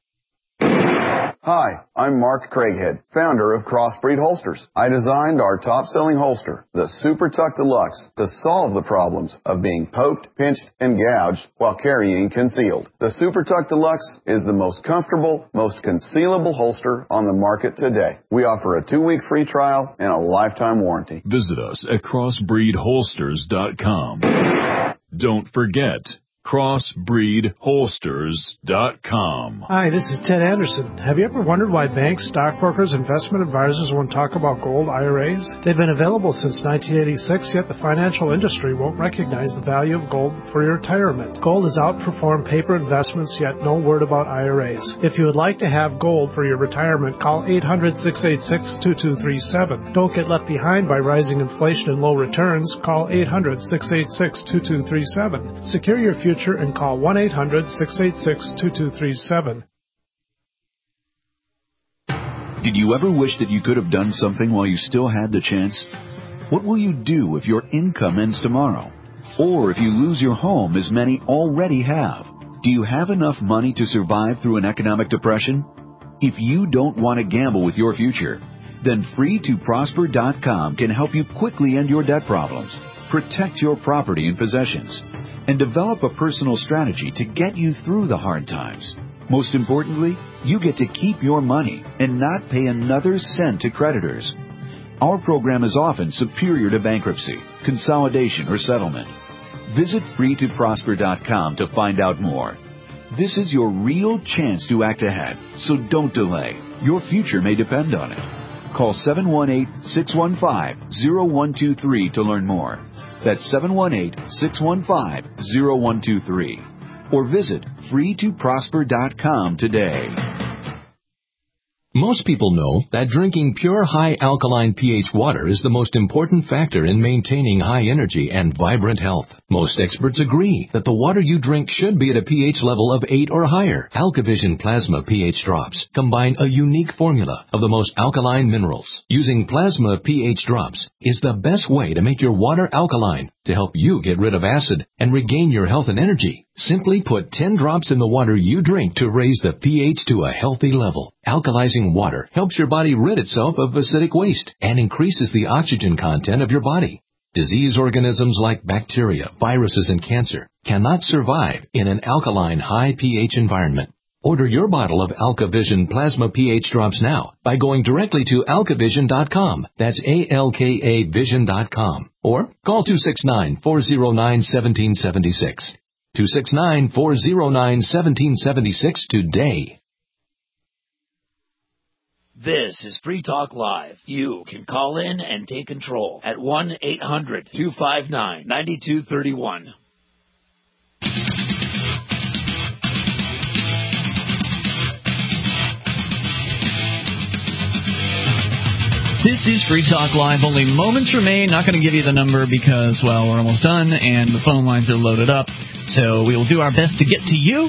Hi, I'm Mark Craighead, founder of Crossbreed Holsters. I designed our top-selling holster, the Super Tuck Deluxe, to solve the problems of being poked, pinched, and gouged while carrying concealed. The Super Tuck Deluxe is the most comfortable, most concealable holster on the market today. We offer a 2-week free trial and a lifetime warranty. Visit us at crossbreedholsters.com. Don't forget, crossbreedholsters.com. Hi, this is Ted Anderson. Have you ever wondered why banks, stockbrokers, investment advisors won't talk about gold IRAs? They've been available since 1986, yet the financial industry won't recognize the value of gold for your retirement. Gold has outperformed paper investments, yet no word about IRAs. If you would like to have gold for your retirement, call 800-686-2237. Don't get left behind by rising inflation and low returns. Call 800-686-2237. Secure your future and call 1-800-686-2237. Did you ever wish that you could have done something while you still had the chance? What will you do if your income ends tomorrow? Or if you lose your home, as many already have? Do you have enough money to survive through an economic depression? If you don't want to gamble with your future, then FreeToProsper.com can help you quickly end your debt problems, protect your property and possessions, and develop a personal strategy to get you through the hard times. Most importantly, you get to keep your money and not pay another cent to creditors. Our program is often superior to bankruptcy, consolidation, or settlement. Visit freetoprosper.com to find out more. This is your real chance to act ahead, so don't delay. Your future may depend on it. Call 718-615-0123 to learn more. That's 718-615-0123. Or visit freetoprosper.com today. Most people know that drinking pure high alkaline pH water is the most important factor in maintaining high energy and vibrant health. Most experts agree that the water you drink should be at a pH level of 8 or higher. AlkaVision Plasma pH drops combine a unique formula of the most alkaline minerals. Using plasma pH drops is the best way to make your water alkaline to help you get rid of acid and regain your health and energy. Simply put 10 drops in the water you drink to raise the pH to a healthy level. Alkalizing water helps your body rid itself of acidic waste and increases the oxygen content of your body. Disease organisms like bacteria, viruses, and cancer cannot survive in an alkaline high pH environment. Order your bottle of AlkaVision Plasma pH drops now by going directly to alkavision.com. That's ALKA Vision.com. Or call 269-409-1776. 269-409-1776 today. This is Free Talk Live. You can call in and take control at 1-800-259-9231. This is Free Talk Live. Only moments remain. Not going to give you the number because, well, we're almost done and the phone lines are loaded up. So we will do our best to get to you.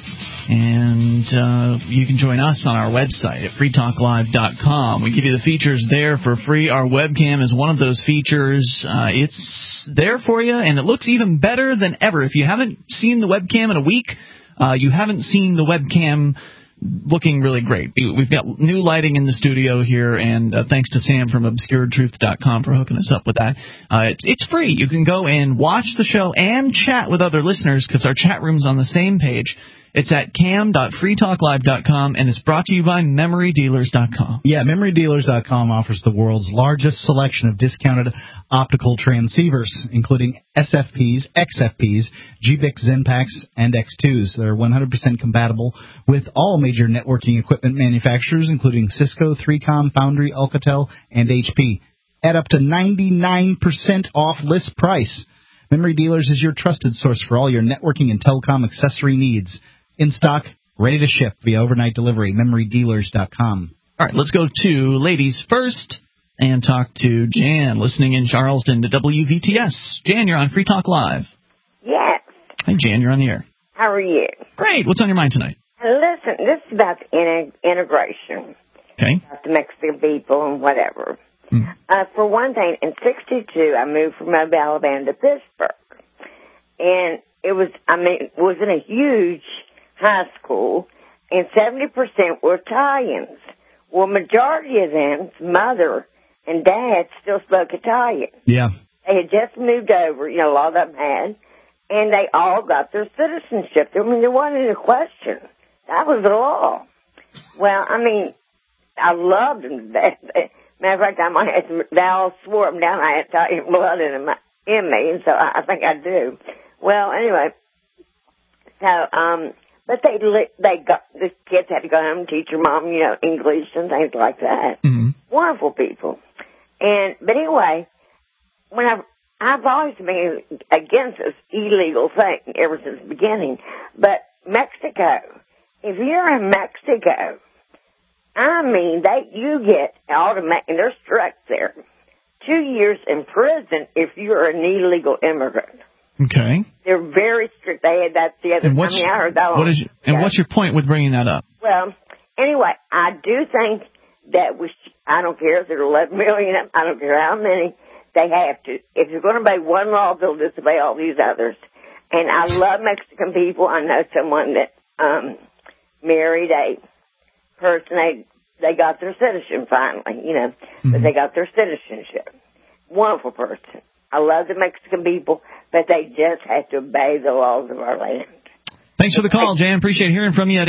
And you can join us on our website at freetalklive.com. We give you the features there for free. Our webcam is one of those features. It's there for you, and it looks even better than ever. If you haven't seen the webcam in a week, you haven't seen the webcam looking really great. We've got new lighting in the studio here, and thanks to Sam from ObscureTruth.com for hooking us up with that. It's free. You can go and watch the show and chat with other listeners because our chat room's on the same page. It's at cam.freetalklive.com, and it's brought to you by MemoryDealers.com. Yeah, MemoryDealers.com offers the world's largest selection of discounted optical transceivers, including SFPs, XFPs, GBIC Zenpaks, and X2s. They're 100% compatible with all major networking equipment manufacturers, including Cisco, 3Com, Foundry, Alcatel, and HP, at up to 99% off list price. Memory Dealers is your trusted source for all your networking and telecom accessory needs. In stock, ready to ship via overnight delivery, MemoryDealers.com. All right, let's go to ladies first and talk to Jan, listening in Charleston to WVTS. Jan, you're on Free Talk Live. Yes. Hi, Jan, you're on the air. How are you? Great. What's on your mind tonight? Listen, this is about integration. Okay. About the Mexican people and whatever. For one thing, in '62, I moved from Mobile, Alabama to Pittsburgh. And it wasn't a huge high school, and 70% were Italians. Well, majority of them's mother and dad still spoke Italian. Yeah. They had just moved over, a lot of them had, and they all got their citizenship. I mean, there wasn't any question. That was the law. Well, I loved them. Matter of fact, they all swore them down. I had Italian blood in me, and so I think I do. Well, anyway, so, but the kids had to go home and teach their mom, English and things like that. Mm-hmm. Wonderful people. But anyway, I've always been against this illegal thing ever since the beginning. But Mexico, if you're in Mexico, you get automatic, and they're strict there, 2 years in prison if you're an illegal immigrant. Okay. They're very strict. That's the other. I heard that one. What's your point with bringing that up? Well, anyway, I do think that I don't care if there are 11 million, I don't care how many, they have to. If you're going to obey one law, they'll disobey all these others. And I love Mexican people. I know someone that married a person, they got their citizenship finally, but they got their citizenship. Wonderful person. I love the Mexican people, but they just have to obey the laws of our land. Thanks for the call, Jan. Appreciate hearing from you at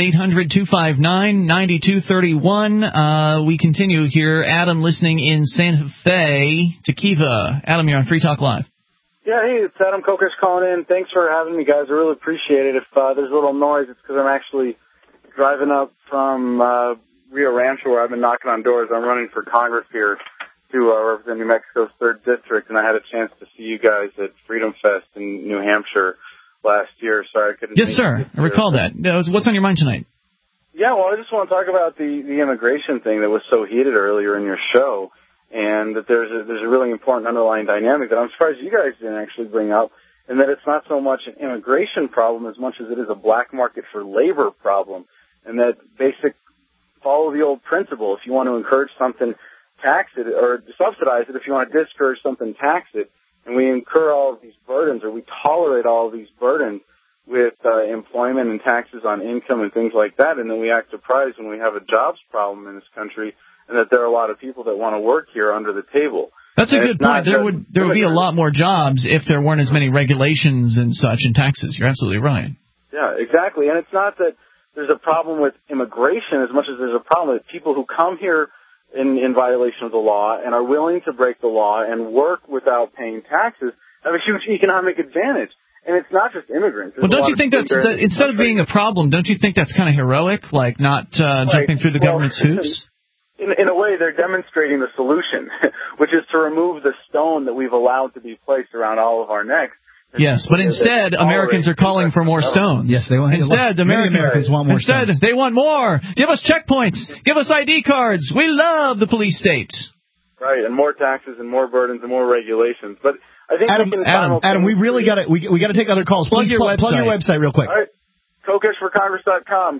800-259-9231. We continue here. Adam listening in Santa Fe, Tequiva. Adam, you're on Free Talk Live. Yeah, hey, it's Adam Kokesh calling in. Thanks for having me, guys. I really appreciate it. If there's a little noise, it's because I'm actually driving up from Rio Rancho, where I've been knocking on doors. I'm running for Congress here to represent New Mexico's 3rd District, and I had a chance to see you guys at Freedom Fest in New Hampshire last year. Sorry I couldn't. Yes, sir. I recall that. What's on your mind tonight? Yeah, well, I just want to talk about the immigration thing that was so heated earlier in your show, and that there's a really important underlying dynamic that I'm surprised you guys didn't actually bring up, and that it's not so much an immigration problem as much as it is a black market for labor problem, and that basic follow the old principle. If you want to encourage something, tax it, or subsidize it. If you want to discourage something, tax it. And we incur all of these burdens, or we tolerate all of these burdens with employment and taxes on income and things like that, and then we act surprised when we have a jobs problem in this country, and that there are a lot of people that want to work here under the table. That's a good point. There would be a lot more jobs if there weren't as many regulations and such and taxes. You're absolutely right. Yeah, exactly. And it's not that there's a problem with immigration as much as there's a problem with people who come here in violation of the law and are willing to break the law and work without paying taxes have a huge economic advantage. And it's not just immigrants. Well, don't you think that's instead of being a problem, don't you think that's kind of heroic, like not jumping through the government's hoops? In a way, they're demonstrating the solution, which is to remove the stone that we've allowed to be placed around all of our necks. Yes, but instead, Americans are calling for more stones. Yes, they want. Instead, Americans want more stones. Instead, they want more. Give us checkpoints. Give us ID cards. We love the police state. Right, and more taxes and more burdens and more regulations. But I think Adam, we really got to take other calls. Plug your website real quick. All right, KokeshForCongress.com.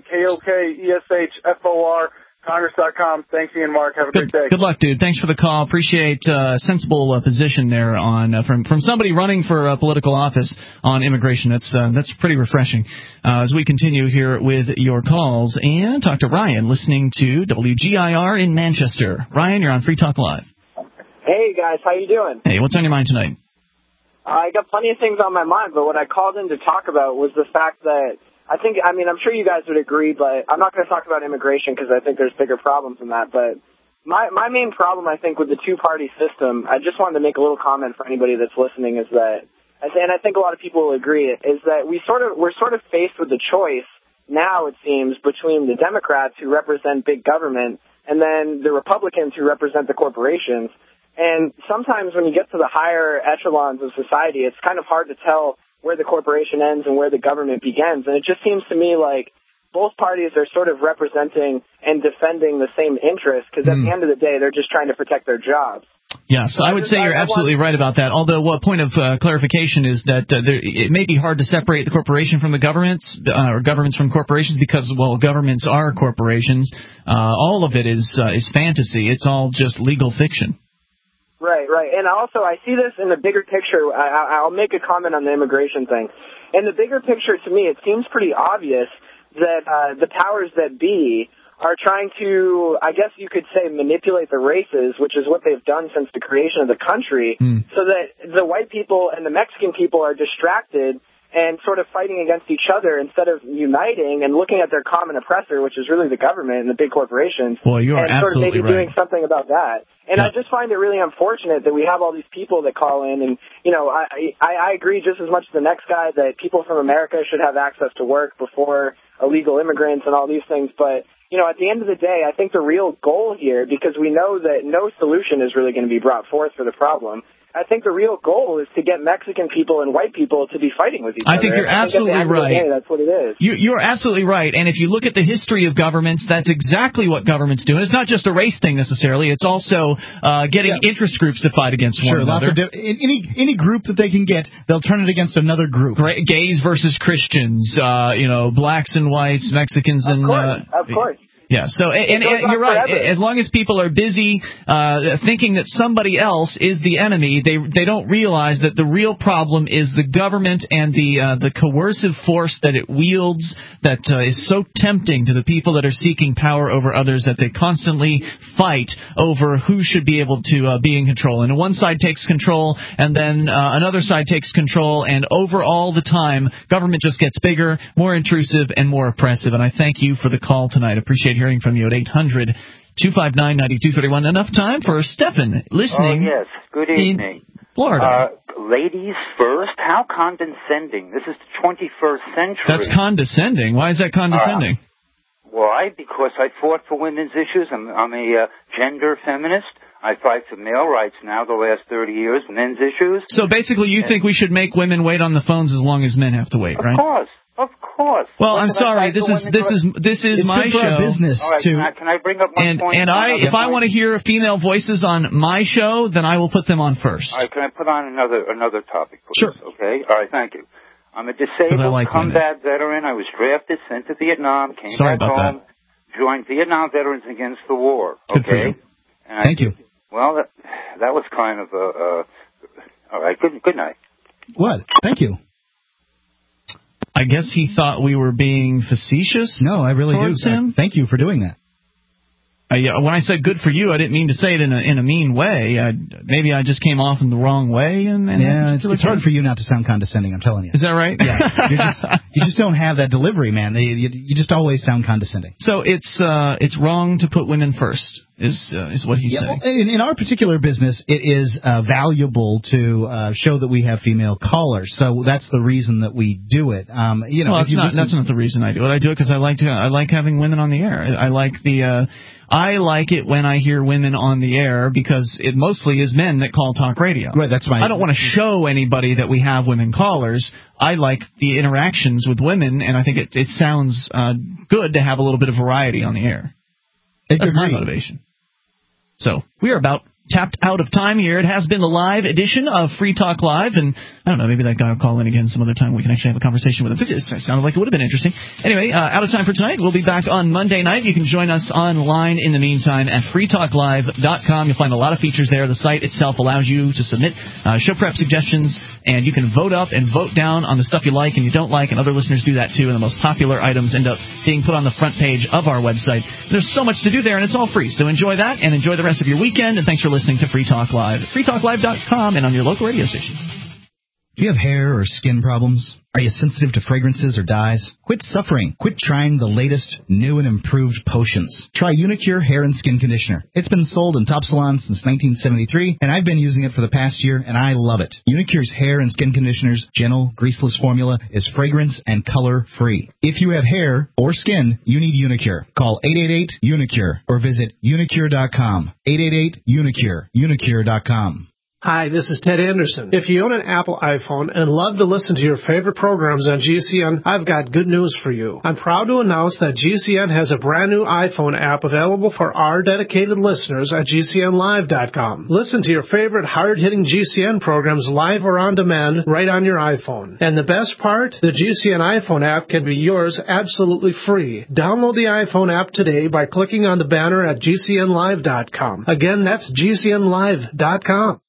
KOKESHFOR. Congress.com. Thanks, Ian Mark. Have a great day. Good luck, dude. Thanks for the call. Appreciate sensible position there on from somebody running for political office on immigration. That's pretty refreshing. As we continue here with your calls and talk to Ryan, listening to WGIR in Manchester. Ryan, you're on Free Talk Live. Hey guys, how you doing? Hey, what's on your mind tonight? I got plenty of things on my mind, but what I called in to talk about was the fact that I'm sure you guys would agree, but I'm not going to talk about immigration because I think there's bigger problems than that. But my main problem, I think, with the two-party system, I just wanted to make a little comment for anybody that's listening, is that, and I think a lot of people will agree, is that we're sort of faced with the choice now, it seems, between the Democrats who represent big government and then the Republicans who represent the corporations. And sometimes when you get to the higher echelons of society, it's kind of hard to tell where the corporation ends and where the government begins. And it just seems to me like both parties are sort of representing and defending the same interests, because at the end of the day, they're just trying to protect their jobs. Yes, I would say you're absolutely right about that. Although, one point of clarification is that it may be hard to separate the corporation from the governments, or governments from corporations, because, well, governments are corporations. All of it is fantasy. It's all just legal fiction. Right. And also, I see this in the bigger picture. I'll make a comment on the immigration thing. In the bigger picture, to me, it seems pretty obvious that the powers that be are trying to, I guess you could say, manipulate the races, which is what they've done since the creation of the country, so that the white people and the Mexican people are distracted and sort of fighting against each other instead of uniting and looking at their common oppressor, which is really the government and the big corporations. Well, you are and sort of absolutely maybe doing something about that. And I just find it really unfortunate that we have all these people that call in, and, you know, I agree just as much as the next guy that people from America should have access to work before illegal immigrants and all these things. But, you know, at the end of the day, I think the real goal here, because we know that no solution is really going to be brought forth for the problem, I think the real goal is to get Mexican people and white people to be fighting with each other. I think you're absolutely right. That's what it is. You're absolutely right. And if you look at the history of governments, that's exactly what governments do. And it's not just a race thing necessarily. It's also getting interest groups to fight against one another. Any group that they can get, they'll turn it against another group. Gays versus Christians, blacks and whites, Mexicans and... Of course. Yeah, so and you're right. As long as people are busy thinking that somebody else is the enemy, they don't realize that the real problem is the government and the coercive force that it wields that is so tempting to the people that are seeking power over others that they constantly fight over who should be able to be in control. And one side takes control, and then another side takes control, and over all the time, government just gets bigger, more intrusive, and more oppressive. And I thank you for the call tonight. Appreciate hearing from you at 800-259-9231. Enough time for Stephen listening. Oh, yes. Good evening. Florida. Ladies first? How condescending. This is the 21st century. That's condescending. Why is that condescending? Why? Because I fought for women's issues. I'm a gender feminist. I fight for male rights now the last 30 years, men's issues. So basically you think we should make women wait on the phones as long as men have to wait, right? Of course. Well, I'm sorry. This is my show. Our business all right, can I bring up one point? And if I want to hear female voices on my show, then I will put them on first. All right, can I put on another topic, please? Sure. Okay. All right. Thank you. I'm a disabled combat veteran. I was drafted, sent to Vietnam, came back home, joined Vietnam Veterans Against the War. Good for you. Thank you. Well, that was kind of all right. Good night. What? Thank you. I guess he thought we were being facetious. No, I really do. Him. Thank you for doing that. When I said good for you, I didn't mean to say it in a mean way. Maybe I just came off in the wrong way. It's hard for you not to sound condescending, I'm telling you. Is that right? Yeah. You just don't have that delivery, man. You just always sound condescending. So it's wrong to put women first, is what he's saying. Well, in our particular business, it is valuable to show that we have female callers. So that's the reason that we do it. That's not the reason I do it. I do it because I like having women on the air. I like it when I hear women on the air because it mostly is men that call talk radio. Right, that's my. I don't want to show anybody that we have women callers. I like the interactions with women, and I think it sounds good to have a little bit of variety on the air. That's my motivation. So we are about tapped out of time here. It has been the live edition of Free Talk Live, and I don't know, maybe that guy will call in again some other time. We can actually have a conversation with him. It sounded like it would have been interesting. Anyway, out of time for tonight. We'll be back on Monday night. You can join us online in the meantime at freetalklive.com. You'll find a lot of features there. The site itself allows you to submit show prep suggestions, and you can vote up and vote down on the stuff you like and you don't like, and other listeners do that too, and the most popular items end up being put on the front page of our website. There's so much to do there, and it's all free, so enjoy that, and enjoy the rest of your weekend, and thanks for listening to Free Talk Live, freetalklive.com, and on your local radio station. Do you have hair or skin problems? Are you sensitive to fragrances or dyes? Quit suffering. Quit trying the latest, new, and improved potions. Try Unicure Hair and Skin Conditioner. It's been sold in top salons since 1973, and I've been using it for the past year, and I love it. Unicure's Hair and Skin Conditioner's gentle, greaseless formula is fragrance and color-free. If you have hair or skin, you need Unicure. Call 888-UNICURE or visit unicure.com. 888-UNICURE. Unicure.com. Hi, this is Ted Anderson. If you own an Apple iPhone and love to listen to your favorite programs on GCN, I've got good news for you. I'm proud to announce that GCN has a brand new iPhone app available for our dedicated listeners at GCNlive.com. Listen to your favorite hard-hitting GCN programs live or on demand right on your iPhone. And the best part? The GCN iPhone app can be yours absolutely free. Download the iPhone app today by clicking on the banner at GCNlive.com. Again, that's GCNlive.com.